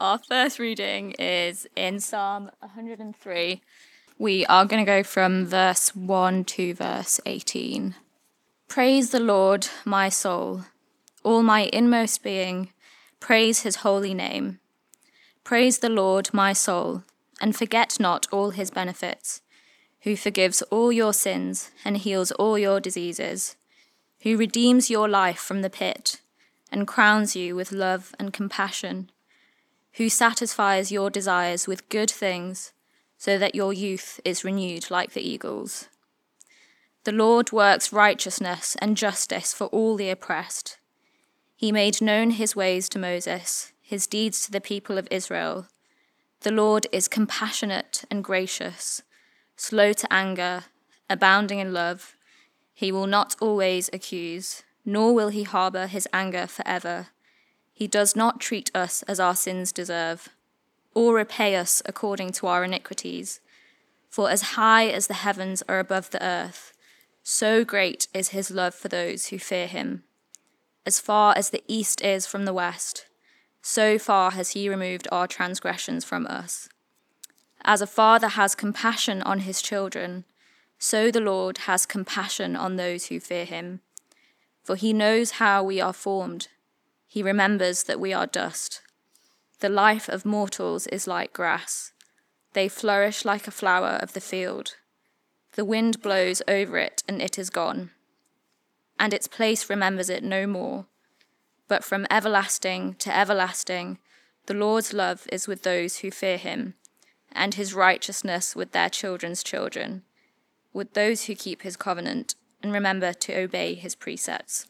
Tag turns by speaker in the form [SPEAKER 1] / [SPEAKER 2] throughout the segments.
[SPEAKER 1] Our first reading is in Psalm 103. We are going to go from verse 1 to verse 18. Praise the Lord, my soul. All my inmost being, praise his holy name. Praise the Lord, my soul, and forget not all his benefits, who forgives all your sins and heals all your diseases, who redeems your life from the pit and crowns you with love and compassion, who satisfies your desires with good things, so that your youth is renewed like the eagles. The Lord works righteousness and justice for all the oppressed. He made known his ways to Moses, his deeds to the people of Israel. The Lord is compassionate and gracious, slow to anger, abounding in love. He will not always accuse, nor will he harbor his anger forever. He does not treat us as our sins deserve, or repay us according to our iniquities. For as high as the heavens are above the earth, so great is his love for those who fear him. As far as the east is from the west, so far has he removed our transgressions from us. As a father has compassion on his children, so the Lord has compassion on those who fear him. For he knows how we are formed. He remembers that we are dust. The life of mortals is like grass. They flourish like a flower of the field. The wind blows over it, and it is gone, and its place remembers it no more. But from everlasting to everlasting, the Lord's love is with those who fear him, and his righteousness with their children's children, with those who keep his covenant and remember to obey his precepts.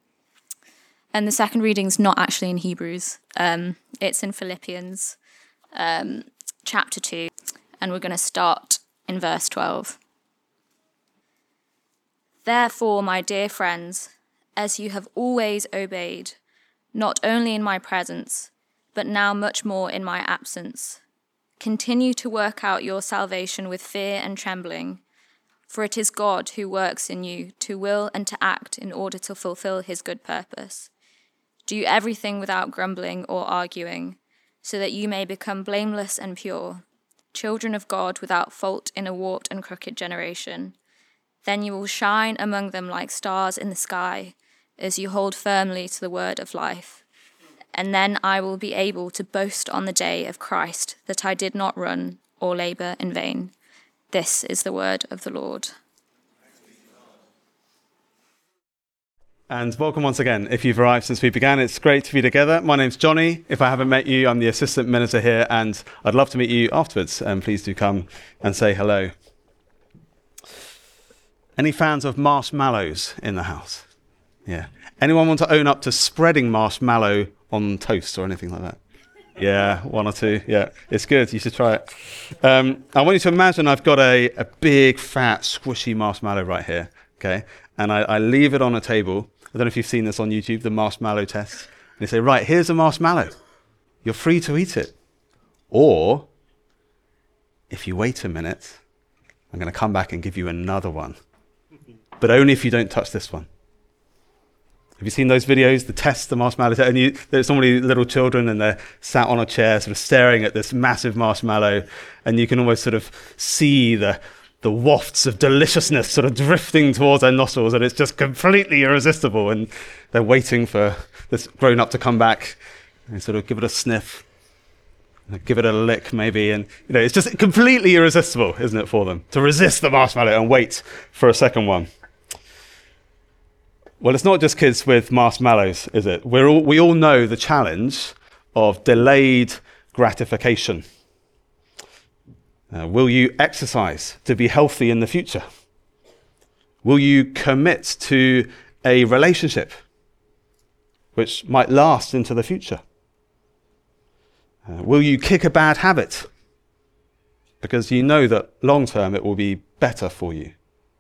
[SPEAKER 1] And the second reading's not actually in Hebrews. It's in Philippians chapter 2, and we're going to start in verse 12. Therefore, my dear friends, as you have always obeyed, not only in my presence, but now much more in my absence, continue to work out your salvation with fear and trembling, for it is God who works in you to will and to act in order to fulfill his good purpose. Do everything without grumbling or arguing, so that you may become blameless and pure, children of God without fault in a warped and crooked generation. Then you will shine among them like stars in the sky, as you hold firmly to the word of life. And then I will be able to boast on the day of Christ that I did not run or labor in vain. This is the word of the Lord.
[SPEAKER 2] And welcome once again. If you've arrived since we began, it's great to be together. My name's Johnny. If I haven't met you, I'm the assistant minister here, and I'd love to meet you afterwards. And please do come and say hello. Any fans of marshmallows in the house? Yeah. Anyone want to own up to spreading marshmallow on toast or anything like that? Yeah, one or two. Yeah, it's good. You should try it. I want you to imagine I've got a big, fat, squishy marshmallow right here, okay? And I leave it on a table. I don't know if you've seen this on YouTube, the marshmallow test. And they say, right, here's a marshmallow. You're free to eat it. Or, if you wait a minute, I'm going to come back and give you another one. But only if you don't touch this one. Have you seen those videos, the test, the marshmallow test? And there's so many little children and they're sat on a chair sort of staring at this massive marshmallow, and you can almost sort of see the wafts of deliciousness sort of drifting towards their nostrils, and it's just completely irresistible, and they're waiting for this grown-up to come back and sort of give it a sniff, give it a lick maybe, and it's just completely irresistible, isn't it, for them to resist the marshmallow and wait for a second one. Well, it's not just kids with marshmallows, is it? We all know the challenge of delayed gratification. Will you exercise to be healthy in the future? Will you commit to a relationship which might last into the future? Will you kick a bad habit because you know that long term it will be better for you?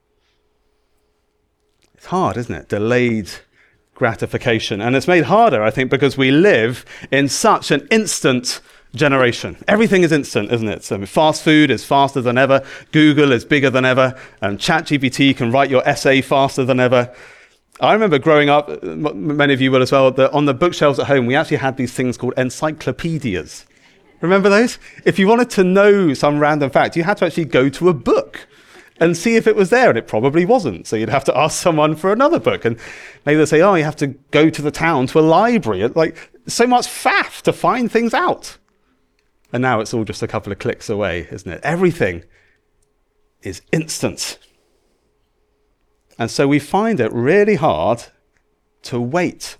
[SPEAKER 2] It's hard, isn't it? Delayed gratification. And it's made harder, I think, because we live in such an instant generation. Everything is instant, isn't it? So fast food is faster than ever. Google is bigger than ever. And ChatGPT can write your essay faster than ever. I remember growing up, many of you will as well, that on the bookshelves at home, we actually had these things called encyclopedias. Remember those? If you wanted to know some random fact, you had to actually go to a book and see if it was there, and it probably wasn't. So you'd have to ask someone for another book, and maybe they'll say, oh, you have to go to the town, to a library. Like, so much faff to find things out. And now it's all just a couple of clicks away, isn't it? Everything is instant. And so we find it really hard to wait.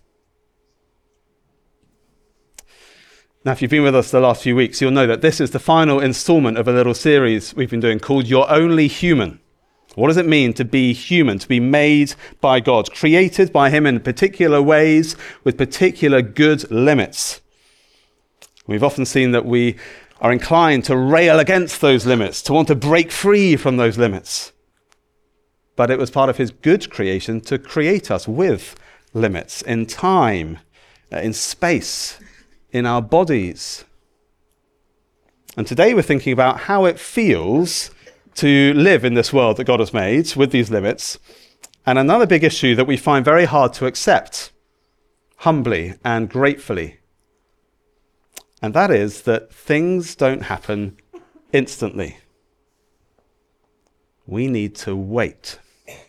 [SPEAKER 2] Now, if you've been with us the last few weeks, you'll know that this is the final installment of a little series we've been doing called You're Only Human. What does it mean to be human, to be made by God, created by him in particular ways with particular good limits? We've often seen that we are inclined to rail against those limits, to want to break free from those limits. But it was part of his good creation to create us with limits in time, in space, in our bodies. And today we're thinking about how it feels to live in this world that God has made with these limits. And another big issue that we find very hard to accept, humbly and gratefully. And that is that things don't happen instantly. We need to wait.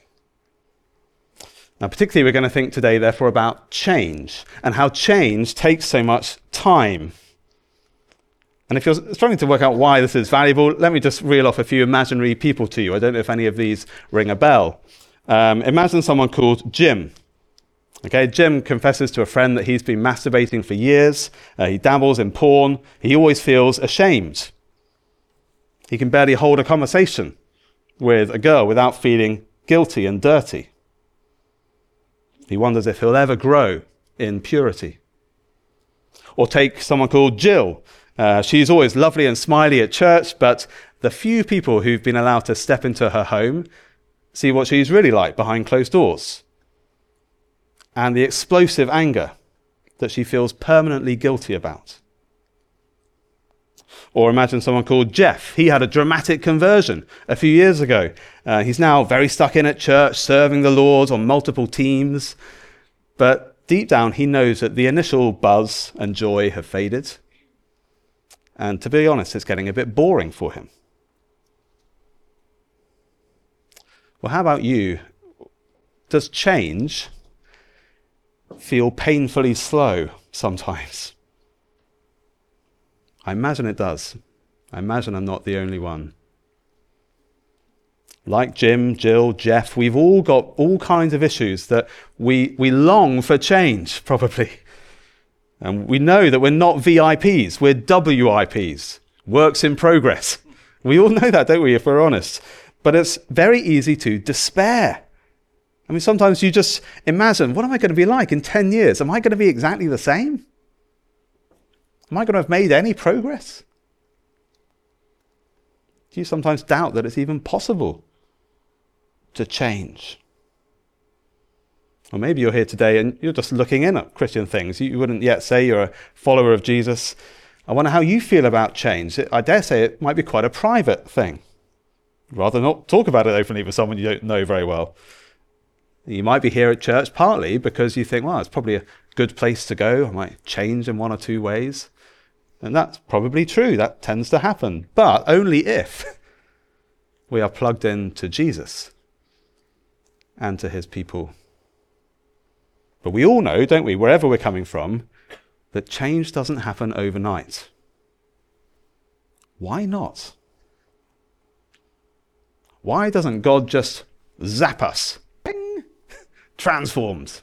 [SPEAKER 2] Now, particularly, we're going to think today, therefore, about change and how change takes so much time. And if you're struggling to work out why this is valuable, let me just reel off a few imaginary people to you. I don't know if any of these ring a bell. Imagine someone called Jim. Okay, Jim confesses to a friend that he's been masturbating for years. He dabbles in porn. He always feels ashamed. He can barely hold a conversation with a girl without feeling guilty and dirty. He wonders if he'll ever grow in purity. Or take someone called Jill. She's always lovely and smiley at church, but the few people who've been allowed to step into her home see what she's really like behind closed doors. And the explosive anger that she feels permanently guilty about. Or imagine someone called Jeff. He had a dramatic conversion a few years ago. He's now very stuck in at church, serving the Lord on multiple teams. But deep down, he knows that the initial buzz and joy have faded. And to be honest, it's getting a bit boring for him. Well, how about you? Does change feel painfully slow sometimes? I imagine it does. I imagine I'm not the only one. Like Jim, Jill, Jeff, we've all got all kinds of issues that we long for change, probably. And we know that we're not VIPs, we're WIPs, works in progress. We all know that, don't we, if we're honest? But it's very easy to despair. I mean, sometimes you just imagine, what am I going to be like in 10 years? Am I going to be exactly the same? Am I going to have made any progress? Do you sometimes doubt that it's even possible to change? Or maybe you're here today and you're just looking in at Christian things. You wouldn't yet say you're a follower of Jesus. I wonder how you feel about change. I dare say it might be quite a private thing. Rather not talk about it openly with someone you don't know very well. You might be here at church partly because you think, well, it's probably a good place to go. I might change in one or two ways. And that's probably true. That tends to happen. But only if we are plugged in to Jesus and to his people. But we all know, don't we, wherever we're coming from, that change doesn't happen overnight. Why not? Why doesn't God just zap us? Bing! Transformed.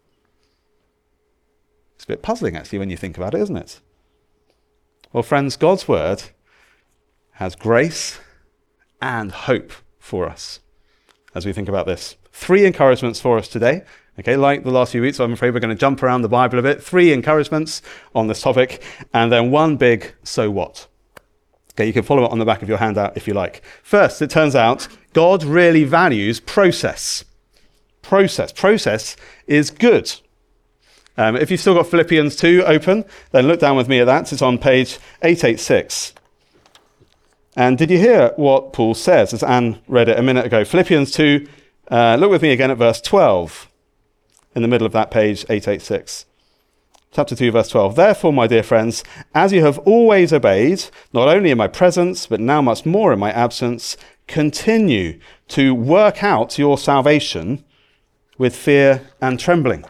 [SPEAKER 2] It's a bit puzzling, actually, when you think about it, isn't it? Well, friends, God's word has grace and hope for us as we think about this. 3 encouragements for us today. Okay, like the last few weeks, I'm afraid we're going to jump around the Bible a bit. 3 encouragements on this topic, and then one big so what. Okay, you can follow it on the back of your handout if you like. First, it turns out God really values process. Process is good. If you've still got Philippians 2 open, then look down with me at that. It's on page 886. And did you hear what Paul says, as Anne read it a minute ago? Philippians 2, look with me again at verse 12, in the middle of that page, 886. Chapter 2, verse 12. Therefore, my dear friends, as you have always obeyed, not only in my presence, but now much more in my absence, continue to work out your salvation with fear and trembling.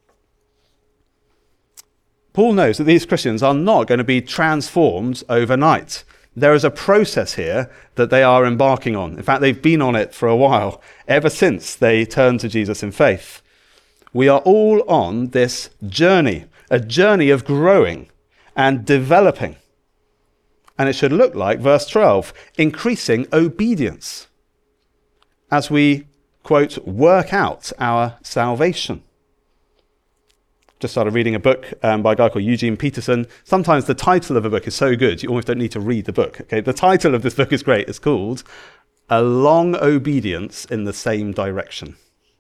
[SPEAKER 2] Paul knows that these Christians are not going to be transformed overnight. There is a process here that they are embarking on. In fact, they've been on it for a while, ever since they turned to Jesus in faith. We are all on this journey, a journey of growing and developing. And it should look like, verse 12, increasing obedience as we, quote, work out our salvation. Just started reading a book by a guy called Eugene Peterson. Sometimes the title of a book is so good, you almost don't need to read the book. Okay, the title of this book is great. It's called A Long Obedience in the Same Direction.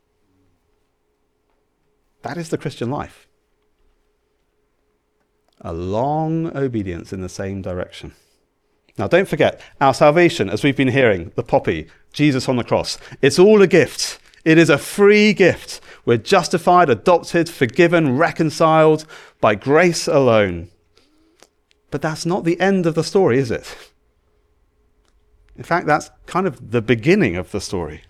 [SPEAKER 2] That is the Christian life. A long obedience in the same direction. Now, don't forget, our salvation, as we've been hearing, the poppy, Jesus on the cross, it's all a gift. It is a free gift. We're justified, adopted, forgiven, reconciled by grace alone. But that's not the end of the story, is it? In fact, that's kind of the beginning of the story.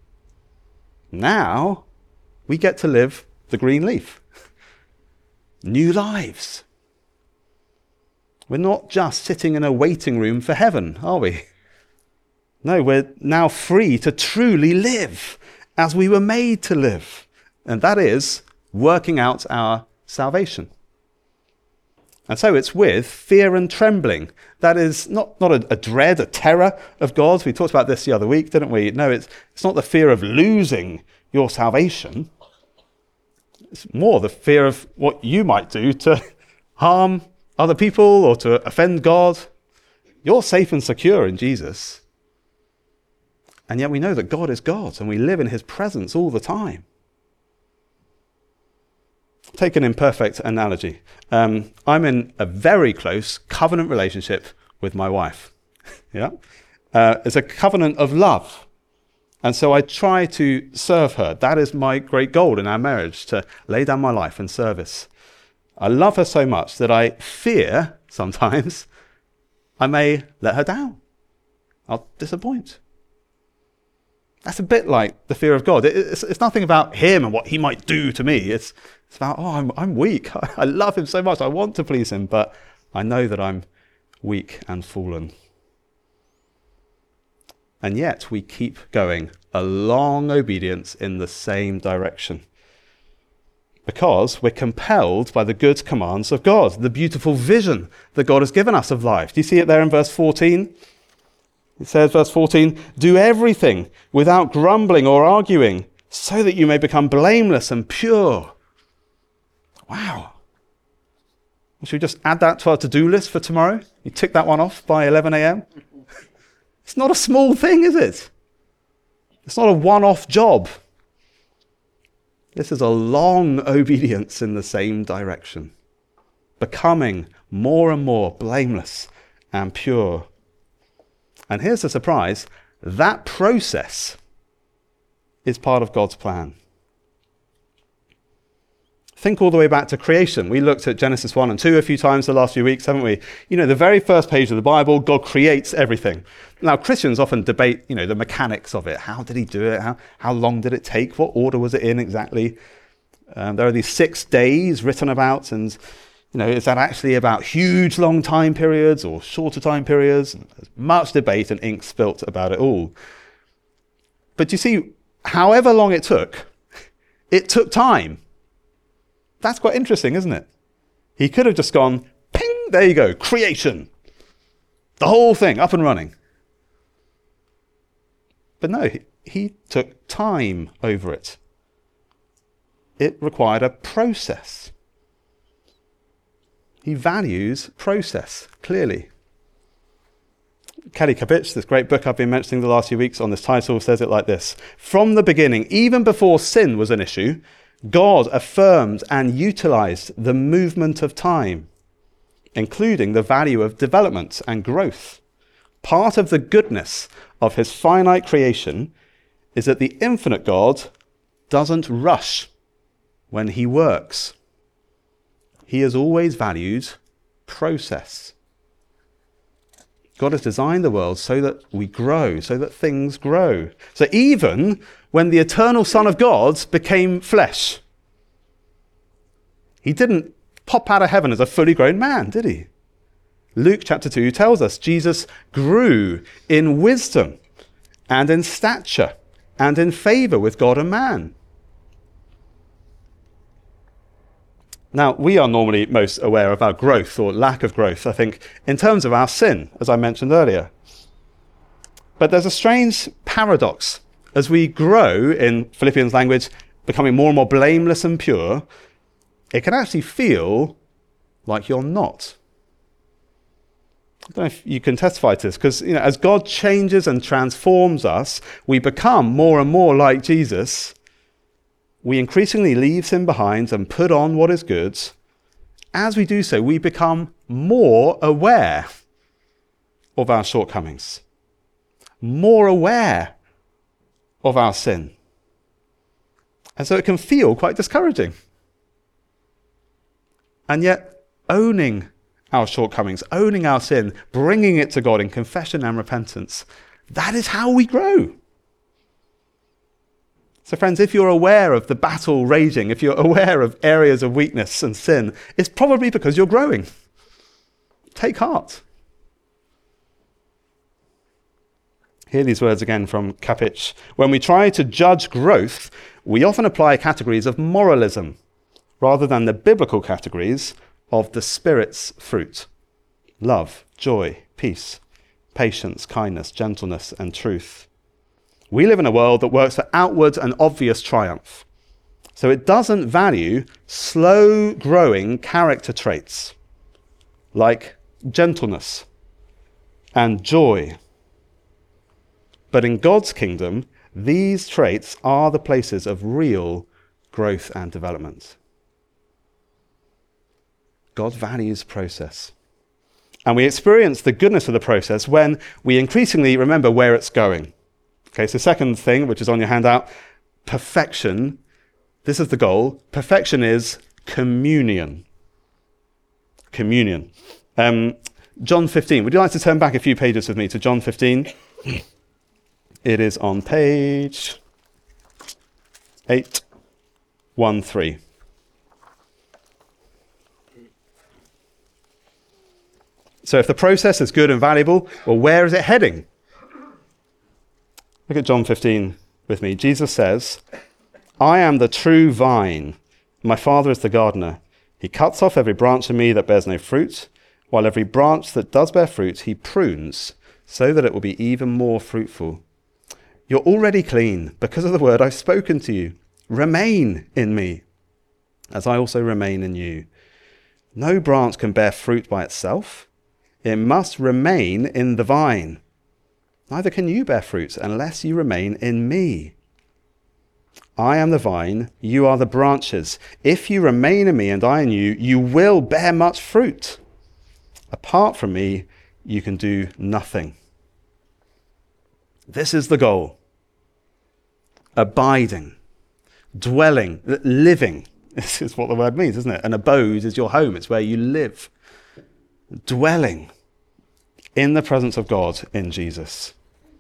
[SPEAKER 2] Now, we get to live the green leaf. New lives. We're not just sitting in a waiting room for heaven, are we? No, we're now free to truly live as we were made to live. And that is working out our salvation. And so it's with fear and trembling. That is not a dread, a terror of God. We talked about this the other week, didn't we? No, it's not the fear of losing your salvation. It's more the fear of what you might do to harm other people or to offend God. You're safe and secure in Jesus. And yet we know that God is God and we live in his presence all the time. Take an imperfect analogy. I'm in a very close covenant relationship with my wife. Yeah, it's a covenant of love. And so I try to serve her. That is my great goal in our marriage, to lay down my life in service. I love her so much that I fear sometimes I may let her down. I'll disappoint. That's a bit like the fear of God. It's nothing about him and what he might do to me. It's about, I'm weak. I love him so much. I want to please him, but I know that I'm weak and fallen. And yet we keep going, a long obedience in the same direction. Because we're compelled by the good commands of God, the beautiful vision that God has given us of life. Do you see it there in verse 14? It says, verse 14, do everything without grumbling or arguing, so that you may become blameless and pure. Wow. Should we just add that to our to-do list for tomorrow? You tick that one off by 11 a.m.? It's not a small thing, is it? It's not a one-off job. This is a long obedience in the same direction, becoming more and more blameless and pure. And here's the surprise, that process is part of God's plan. Think all the way back to creation. We looked at Genesis 1 and 2 a few times the last few weeks, haven't we? You know, the very first page of the Bible, God creates everything. Now, Christians often debate, the mechanics of it. How did he do it? How long did it take? What order was it in exactly? There are these 6 days written about, and is that actually about huge long time periods or shorter time periods? There's much debate and ink spilt about it all. But you see, however long it took time. That's quite interesting, isn't it? He could have just gone, ping, there you go, creation. The whole thing up and running. But no, he took time over it. It required a process. He values process, clearly. Kelly Kapich, this great book I've been mentioning the last few weeks on this title, says it like this. From the beginning, even before sin was an issue, God affirmed and utilized the movement of time, including the value of development and growth. Part of the goodness of his finite creation is that the infinite God doesn't rush when he works. he has always valued process. God has designed the world so that we grow, so that things grow. So even when the eternal Son of God became flesh, he didn't pop out of heaven as a fully grown man, did he? Luke chapter 2 tells us Jesus grew in wisdom and in stature and in favour with God and man. Now, we are normally most aware of our growth or lack of growth, I think, in terms of our sin, as I mentioned earlier. But there's a strange paradox. As we grow, in Philippians language, becoming more and more blameless and pure, it can actually feel like you're not. I don't know if you can testify to this, because as God changes and transforms us, we become more and more like Jesus. We increasingly leave sin behind and put on what is good. As we do so, we become more aware of our shortcomings, more aware of our sin. And so it can feel quite discouraging. And yet, owning our shortcomings, owning our sin, bringing it to God in confession and repentance, that is how we grow. So friends, if you're aware of the battle raging, if you're aware of areas of weakness and sin, it's probably because you're growing. Take heart. Hear these words again from Kapich. When we try to judge growth, we often apply categories of moralism rather than the biblical categories of the Spirit's fruit: love, joy, peace, patience, kindness, gentleness, and truth. We live in a world that works for outward and obvious triumph. So it doesn't value slow-growing character traits like gentleness and joy. But in God's kingdom, these traits are the places of real growth and development. God values process. And we experience the goodness of the process when we increasingly remember where it's going. Okay, so second thing, which is on your handout, perfection. This is the goal. Perfection is communion. Communion. John 15. Would you like to turn back a few pages with me to John 15? It is on page 813. So if the process is good and valuable, well, where is it heading? Look at John 15 with me. Jesus says, I am the true vine. My Father is the gardener. He cuts off every branch in me that bears no fruit, while every branch that does bear fruit, he prunes, so that it will be even more fruitful. You're already clean because of the word I've spoken to you. Remain in me, as I also remain in you. No branch can bear fruit by itself. It must remain in the vine. Neither can you bear fruit unless you remain in me. I am the vine, you are the branches. If you remain in me and I in you, you will bear much fruit. Apart from me, you can do nothing. This is the goal. Abiding, dwelling, living. This is what the word means, isn't it? An abode is your home. It's where you live. Dwelling in the presence of God in Jesus.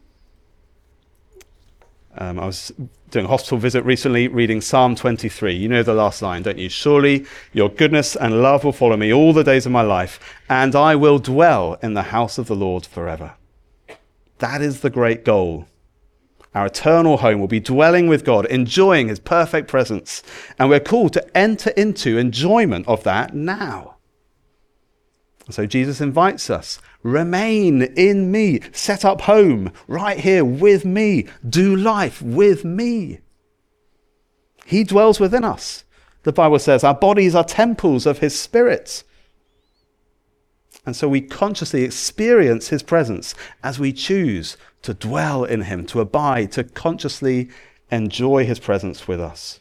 [SPEAKER 2] I was doing a hospital visit recently, reading Psalm 23. You know the last line, don't you? Surely your goodness and love will follow me all the days of my life, and I will dwell in the house of the Lord forever. That is the great goal. Our eternal home will be dwelling with God, enjoying his perfect presence, and we're called to enter into enjoyment of that now. So Jesus invites us, remain in me, set up home right here with me, do life with me. He dwells within us. The Bible says our bodies are temples of his Spirit. And so we consciously experience his presence as we choose to dwell in him, to abide, to consciously enjoy his presence with us.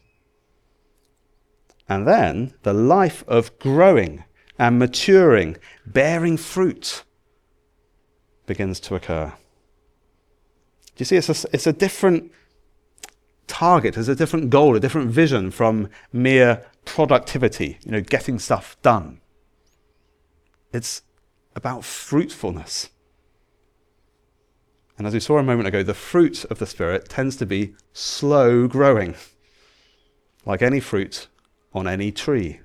[SPEAKER 2] And then the life of growing and maturing, bearing fruit begins to occur. Do you see, it's a different target, it's a different goal, a different vision from mere productivity, getting stuff done. It's about fruitfulness. And as we saw a moment ago, the fruit of the Spirit tends to be slow growing, like any fruit on any tree.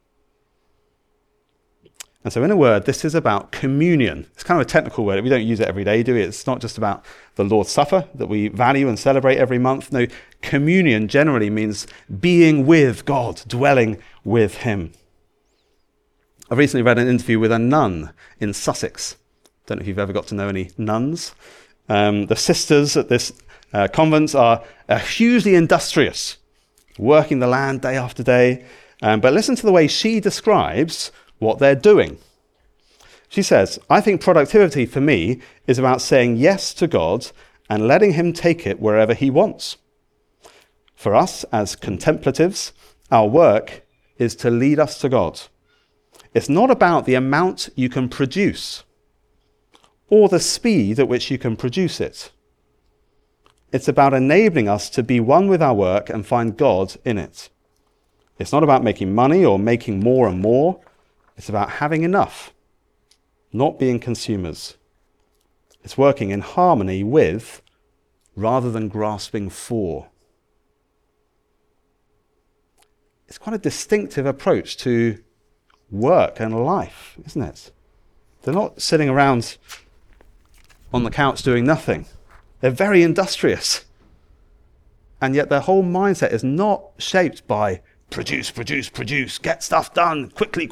[SPEAKER 2] And so in a word, this is about communion. It's kind of a technical word. We don't use it every day, do we? It's not just about the Lord's Supper that we value and celebrate every month. No, communion generally means being with God, dwelling with him. I recently read an interview with a nun in Sussex. Don't know if you've ever got to know any nuns. The sisters at this convent are hugely industrious, working the land day after day. But listen to the way she describes what they're doing. She says, I think productivity for me is about saying yes to God and letting him take it wherever he wants. For us as contemplatives, our work is to lead us to God. It's not about the amount you can produce or the speed at which you can produce it. It's about enabling us to be one with our work and find God in it. It's not about making money or making more and more. It's about having enough, not being consumers. It's working in harmony with, rather than grasping for. It's quite a distinctive approach to work and life, isn't it? They're not sitting around on the couch doing nothing. They're very industrious. And yet their whole mindset is not shaped by produce, get stuff done, quickly.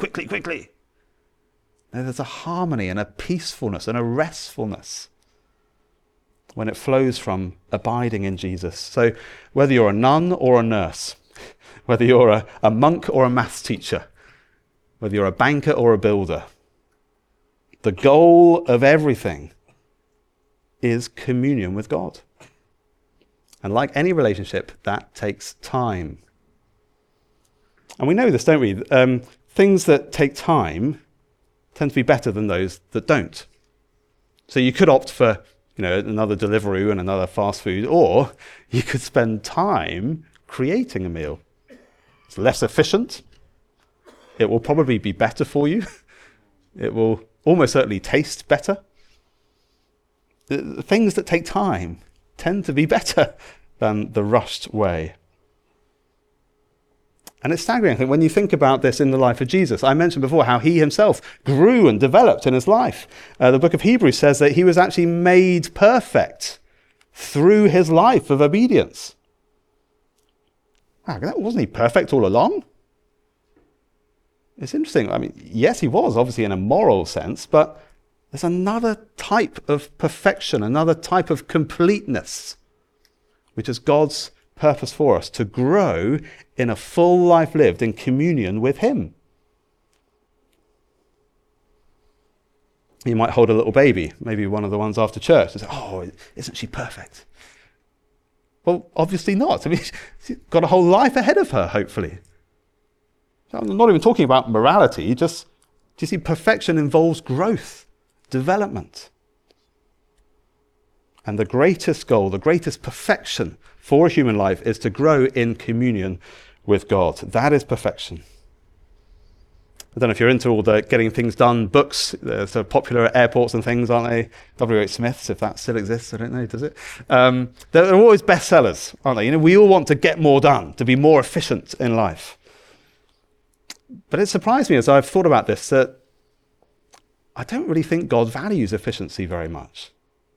[SPEAKER 2] No, there's a harmony and a peacefulness and a restfulness when it flows from abiding in Jesus. So whether you're a nun or a nurse, whether you're a monk or a maths teacher, whether you're a banker or a builder, the goal of everything is communion with God. And like any relationship, that takes time. And we know this, don't we? Things that take time tend to be better than those that don't. So you could opt for, another Deliveroo and another fast food, or you could spend time creating a meal. It's less efficient. It will probably be better for you. It will almost certainly taste better. The things that take time tend to be better than the rushed way. And it's staggering, I think, when you think about this in the life of Jesus. I mentioned before how he himself grew and developed in his life. The book of Hebrews says that he was actually made perfect through his life of obedience. Wow, wasn't he perfect all along? It's interesting. I mean, yes, he was, obviously, in a moral sense, but there's another type of perfection, another type of completeness, which is God's purpose for us, to grow in a full life lived in communion with him. You might hold a little baby, maybe one of the ones after church, and say, oh, isn't she perfect? Well, obviously not. I mean, she's got a whole life ahead of her, hopefully. I'm not even talking about morality, just, do you see, perfection involves growth, development. And the greatest goal, the greatest perfection for a human life is to grow in communion with God. That is perfection. I don't know if you're into all the getting things done books. They're so popular at airports and things, aren't they? W.H. Smith's, if that still exists, I don't know, does it? They're always bestsellers, aren't they? We all want to get more done, to be more efficient in life. But it surprised me as I've thought about this that I don't really think God values efficiency very much.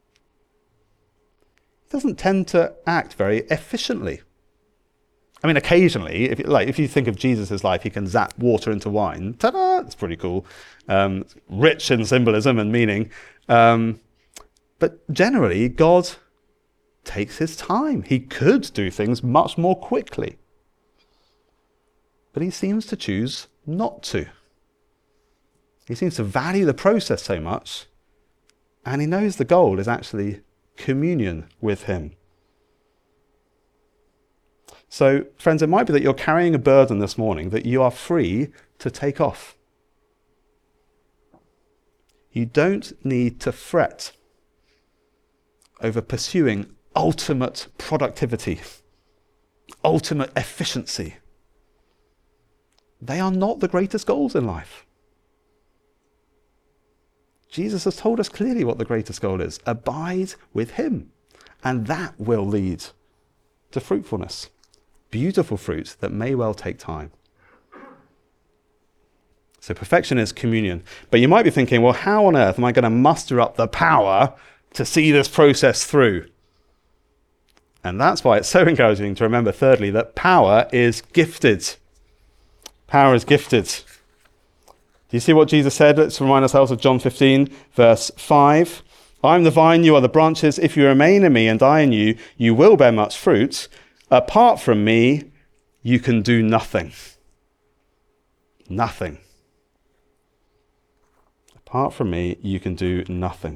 [SPEAKER 2] He doesn't tend to act very efficiently. I mean, occasionally, if you think of Jesus' life, he can zap water into wine. Ta-da! That's pretty cool. Rich in symbolism and meaning. But generally, God takes his time. He could do things much more quickly. But he seems to choose not to. He seems to value the process so much, and he knows the goal is actually communion with him. So, friends, it might be that you're carrying a burden this morning that you are free to take off. You don't need to fret over pursuing ultimate productivity, ultimate efficiency. they are not the greatest goals in life. Jesus has told us clearly what the greatest goal is. Abide with him. And that will lead to fruitfulness. Beautiful fruit that may well take time. So perfection is communion. But you might be thinking, well, how on earth am I going to muster up the power to see this process through? And that's why it's so encouraging to remember, thirdly, that power is gifted. Power is gifted. Do you see what Jesus said? Let's remind ourselves of John 15, verse 5. I'm the vine, you are the branches. If you remain in me and I in you, you will bear much fruit. Apart from me, you can do nothing. Nothing. Apart from me, you can do nothing.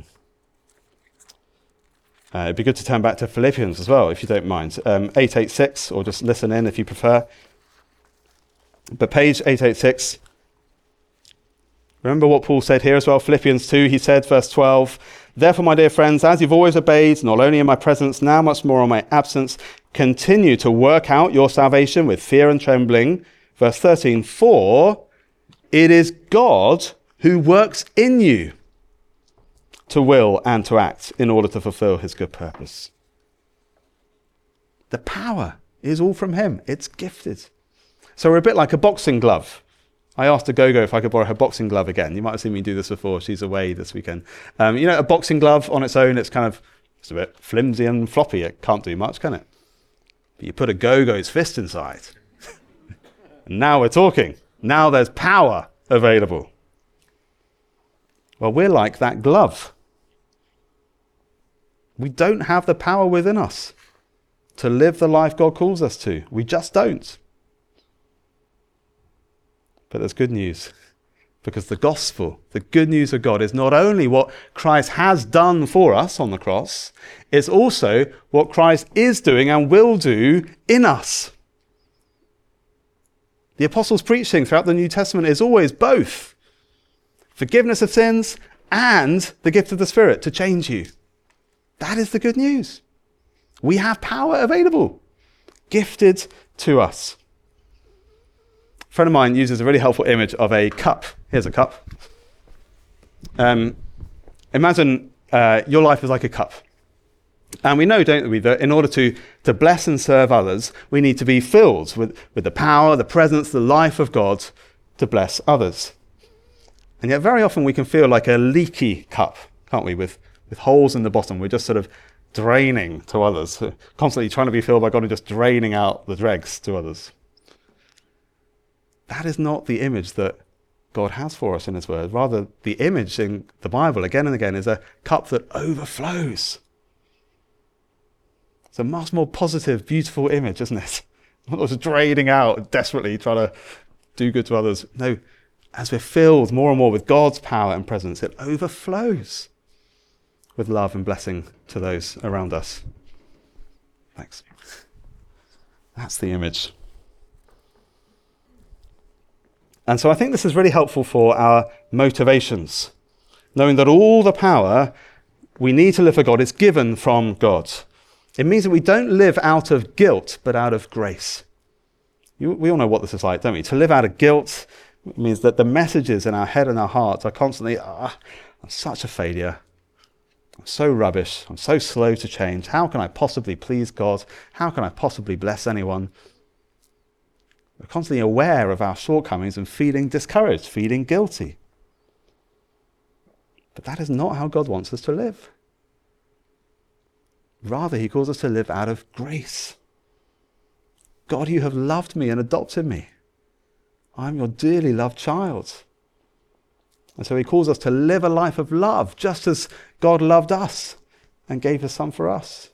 [SPEAKER 2] It'd be good to turn back to Philippians as well, if you don't mind. 886, or just listen in if you prefer. But page 886, remember what Paul said here as well, Philippians 2, he said, verse 12, therefore, my dear friends, as you've always obeyed, not only in my presence, now much more in my absence, continue to work out your salvation with fear and trembling. Verse 13, for it is God who works in you to will and to act in order to fulfill his good purpose. The power is all from him. It's gifted. So we're a bit like a boxing glove. I asked a Gogo if I could borrow her boxing glove again. You might have seen me do this before. She's away this weekend. A boxing glove on its own, it's a bit flimsy and floppy. It can't do much, can it? But you put a Gogo's fist inside. And now we're talking. Now there's power available. Well, we're like that glove. We don't have the power within us to live the life God calls us to. We just don't. But there's good news, because the gospel, the good news of God, is not only what Christ has done for us on the cross, it's also what Christ is doing and will do in us. The apostles' preaching throughout the New Testament is always both forgiveness of sins and the gift of the Spirit to change you. That is the good news. We have power available, gifted to us. A friend of mine uses a really helpful image of a cup. Here's a cup. Imagine your life is like a cup. And we know, don't we, that in order to bless and serve others, we need to be filled with the power, the presence, the life of God to bless others. And yet very often we can feel like a leaky cup, can't we, with holes in the bottom. We're just sort of draining to others, constantly trying to be filled by God and just draining out the dregs to others. That is not the image that God has for us in his word. Rather, the image in the Bible again and again is a cup that overflows. It's a much more positive, beautiful image, isn't it? Not just draining out, desperately trying to do good to others. No, as we're filled more and more with God's power and presence, it overflows with love and blessing to those around us. Thanks. That's the image. And so I think this is really helpful for our motivations, knowing that all the power we need to live for God is given from God. It means that we don't live out of guilt, but out of grace. We all know what this is like, don't we? To live out of guilt means that the messages in our head and our hearts are constantly, I'm such a failure. I'm so rubbish. I'm so slow to change. How can I possibly please God? How can I possibly bless anyone? We're constantly aware of our shortcomings and feeling discouraged, feeling guilty. But that is not how God wants us to live. Rather, he calls us to live out of grace. God, you have loved me and adopted me. I'm your dearly loved child. And so he calls us to live a life of love, just as God loved us and gave his son for us.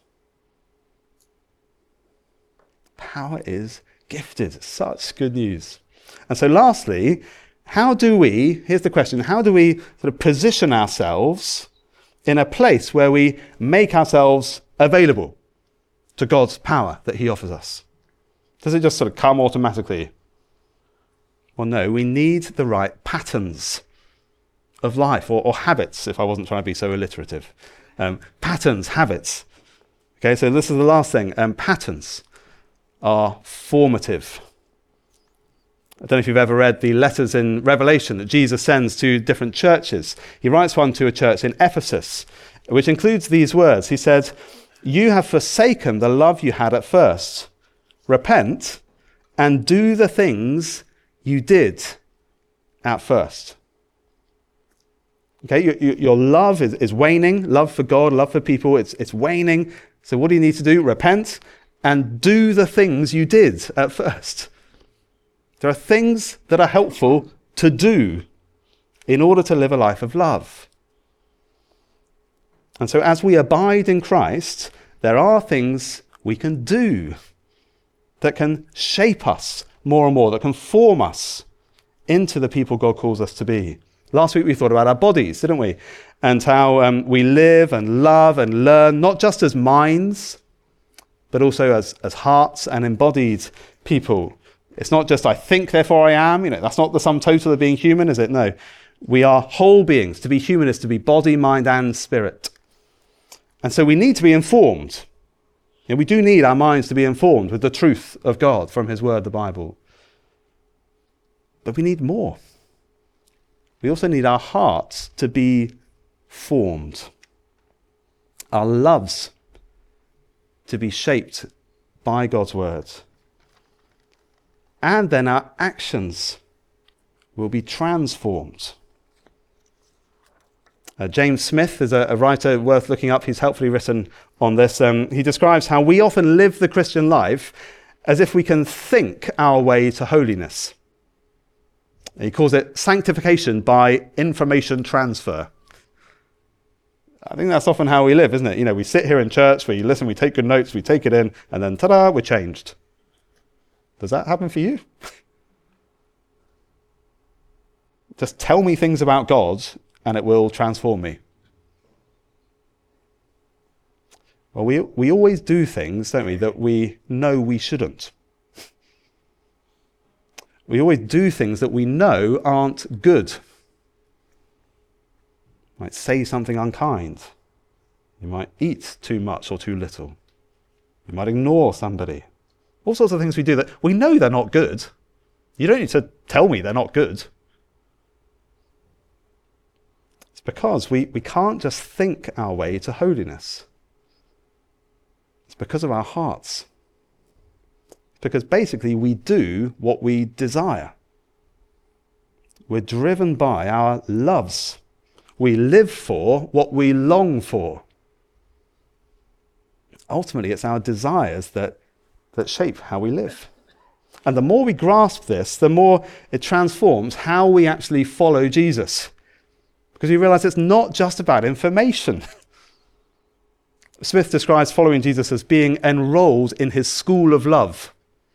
[SPEAKER 2] Power is gifted. Such good news. And so lastly, here's the question, how do we sort of position ourselves in a place where we make ourselves available to God's power that he offers us? Does it just sort of come automatically? Well, no, we need the right patterns of life, or habits, if I wasn't trying to be so alliterative. Patterns, habits. Okay, so this is the last thing. Patterns are formative. I don't know if you've ever read the letters in Revelation that Jesus sends to different churches. He writes one to a church in Ephesus, which includes these words. He said, "You have forsaken the love you had at first. Repent and do the things you did at first." Okay, your love is waning. Love for God, love for people, it's waning. So what do you need to do? Repent and do the things you did at first. There are things that are helpful to do in order to live a life of love. And so as we abide in Christ, there are things we can do that can shape us more and more, that can form us into the people God calls us to be. Last week we thought about our bodies, didn't we? And how we live and love and learn, not just as minds, but also as hearts and embodied people. It's not just I think, therefore I am. That's not the sum total of being human, is it? No. We are whole beings. To be human is to be body, mind, and spirit. And so we need to be informed. We do need our minds to be informed with the truth of God from his word, the Bible. But we need more. We also need our hearts to be formed. Our loves to be shaped by God's word. And then our actions will be transformed. James Smith is a writer worth looking up. He's helpfully written on this. He describes how we often live the Christian life as if we can think our way to holiness. He calls it sanctification by information transfer. I think that's often how we live, isn't it? We sit here in church, we listen, we take good notes, we take it in, and then ta-da, we're changed. Does that happen for you? Just tell me things about God and it will transform me. Well, we always do things, don't we, that we know we shouldn't. We always do things that we know aren't good. You might say something unkind. You might eat too much or too little. You might ignore somebody. All sorts of things we do that we know they're not good. You don't need to tell me they're not good. It's because we can't just think our way to holiness. It's because of our hearts. It's because basically we do what we desire. We're driven by our loves. We live for what we long for. Ultimately, it's our desires that shape how we live. And the more we grasp this, the more it transforms how we actually follow Jesus. Because we realize it's not just about information. Smith describes following Jesus as being enrolled in his school of love.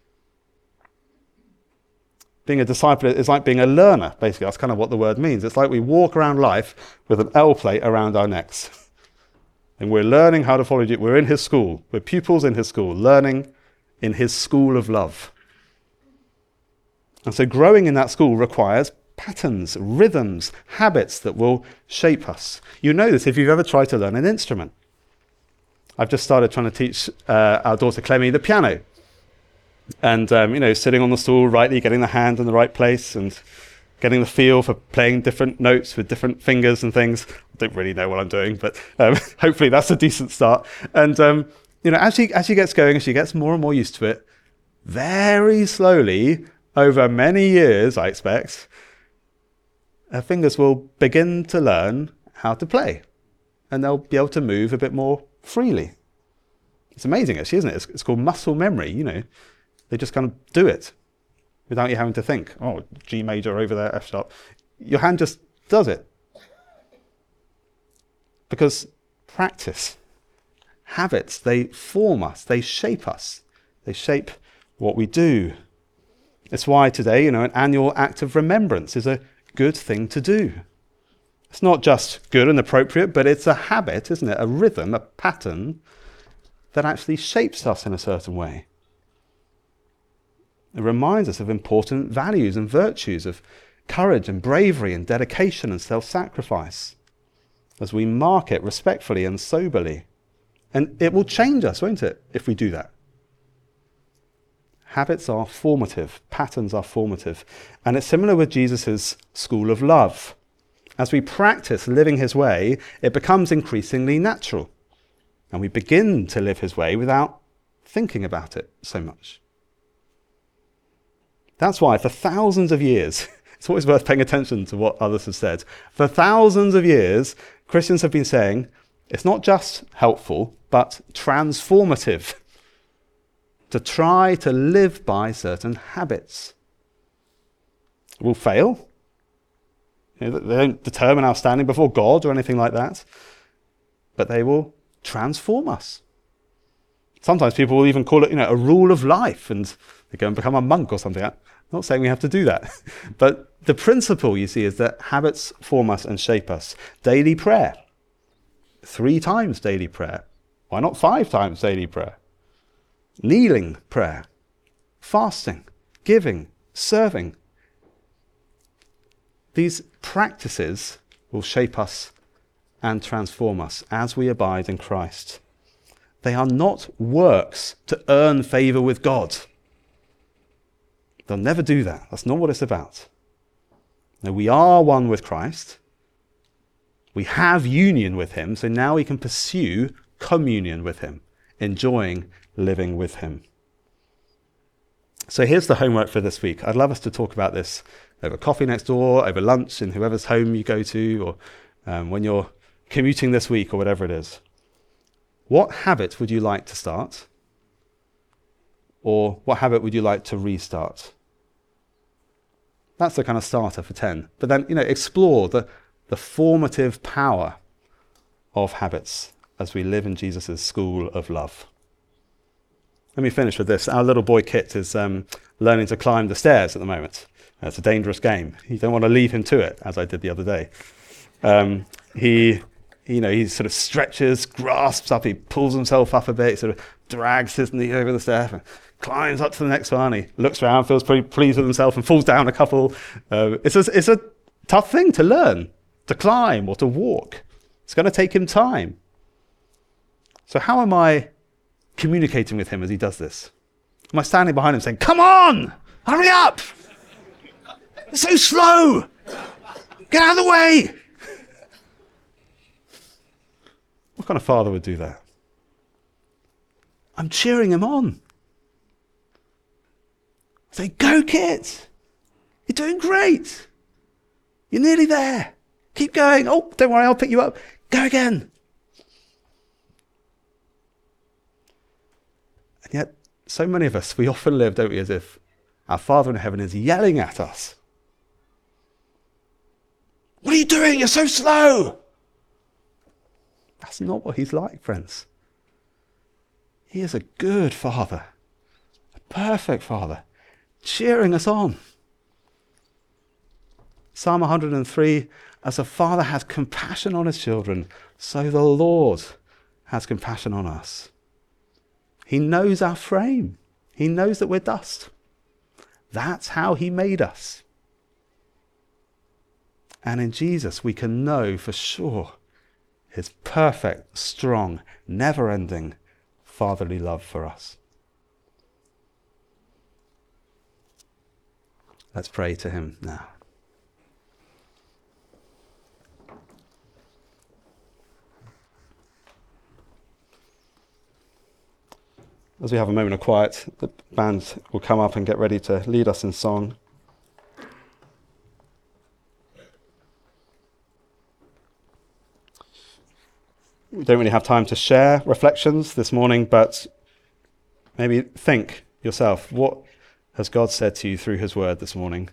[SPEAKER 2] Being a disciple is like being a learner, basically. That's kind of what the word means. It's like we walk around life with an L plate around our necks. And we're learning how to follow Jesus. We're in his school. We're pupils in his school, learning in his school of love. And so growing in that school requires patterns, rhythms, habits that will shape us. You know this if you've ever tried to learn an instrument. I've just started trying to teach our daughter Clemmy the piano. And, sitting on the stool rightly, getting the hand in the right place and getting the feel for playing different notes with different fingers and things. I don't really know what I'm doing, but hopefully that's a decent start. And, as she gets going, as she gets more and more used to it, very slowly, over many years, I expect, her fingers will begin to learn how to play. And they'll be able to move a bit more freely. It's amazing, actually, isn't it? It's called muscle memory, They just kind of do it without you having to think, oh, G major over there, F sharp. Your hand just does it. Because practice, habits, they form us, they shape us. They shape what we do. It's why today, an annual act of remembrance is a good thing to do. It's not just good and appropriate, but it's a habit, isn't it? A rhythm, a pattern that actually shapes us in a certain way. It reminds us of important values and virtues of courage and bravery and dedication and self-sacrifice as we mark it respectfully and soberly. And it will change us, won't it, if we do that? Habits are formative. Patterns are formative. And it's similar with Jesus' school of love. As we practice living his way, it becomes increasingly natural. And we begin to live his way without thinking about it so much. That's why for thousands of years, it's always worth paying attention to what others have said. For thousands of years, Christians have been saying it's not just helpful, but transformative to try to live by certain habits. We'll fail. They don't determine our standing before God or anything like that, but they will transform us. Sometimes people will even call it, a rule of life, and they go and become a monk or something. I'm not saying we have to do that. But the principle, you see, is that habits form us and shape us. Daily prayer. 3 times daily prayer. Why not 5 times daily prayer? Kneeling prayer. Fasting. Giving. Serving. These practices will shape us and transform us as we abide in Christ. They are not works to earn favour with God. They'll never do that. That's not what it's about. No, we are one with Christ. We have union with him, so now we can pursue communion with him, enjoying living with him. So here's the homework for this week. I'd love us to talk about this over coffee next door, over lunch in whoever's home you go to, or when you're commuting this week or whatever it is. What habit would you like to start? Or what habit would you like to restart? That's the kind of starter for 10. But then, explore the formative power of habits as we live in Jesus' school of love. Let me finish with this. Our little boy Kit is learning to climb the stairs at the moment. It's a dangerous game. You don't want to leave him to it, as I did the other day. He sort of stretches, grasps up, he pulls himself up a bit, he sort of drags his knee over the stair, and climbs up to the next one. He looks around, feels pretty pleased with himself, and falls down a couple. It's a tough thing to learn, to climb or to walk. It's going to take him time. So how am I communicating with him as he does this? Am I standing behind him saying, "Come on, hurry up! It's so slow! Get out of the way!" What kind of father would do that? I'm cheering him on. I say, "Go, Kit! You're doing great! You're nearly there! Keep going! Oh, don't worry, I'll pick you up. Go again!" And yet, so many of us, we often live, don't we, as if our Father in heaven is yelling at us. "What are you doing? You're so slow!" That's not what he's like, friends. He is a good Father, a perfect Father, cheering us on. Psalm 103, as a father has compassion on his children, so the Lord has compassion on us. He knows our frame. He knows that we're dust. That's how he made us. And in Jesus, we can know for sure his perfect, strong, never-ending fatherly love for us. Let's pray to him now. As we have a moment of quiet, the band will come up and get ready to lead us in song. We don't really have time to share reflections this morning, but maybe think yourself, what has God said to you through his word this morning?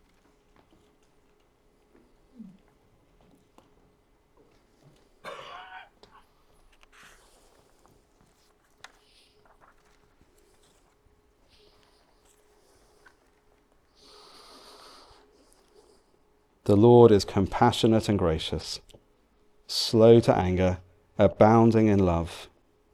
[SPEAKER 2] The Lord is compassionate and gracious, slow to anger, abounding in love.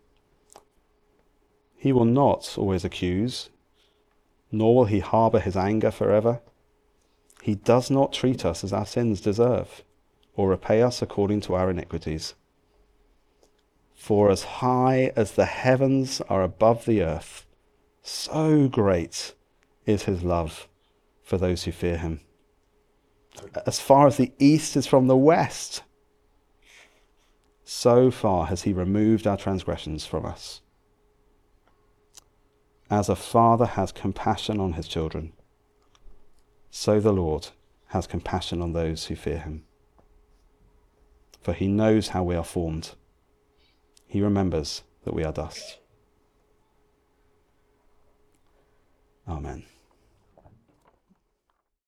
[SPEAKER 2] He will not always accuse, nor will he harbour his anger forever. He does not treat us as our sins deserve, or repay us according to our iniquities. For as high as the heavens are above the earth, So great is his love for those who fear him. As far as the east is from the west, so far has he removed our transgressions from us. As a father has compassion on his children, so the Lord has compassion on those who fear him. For he knows how we are formed. He remembers that we are dust. Amen.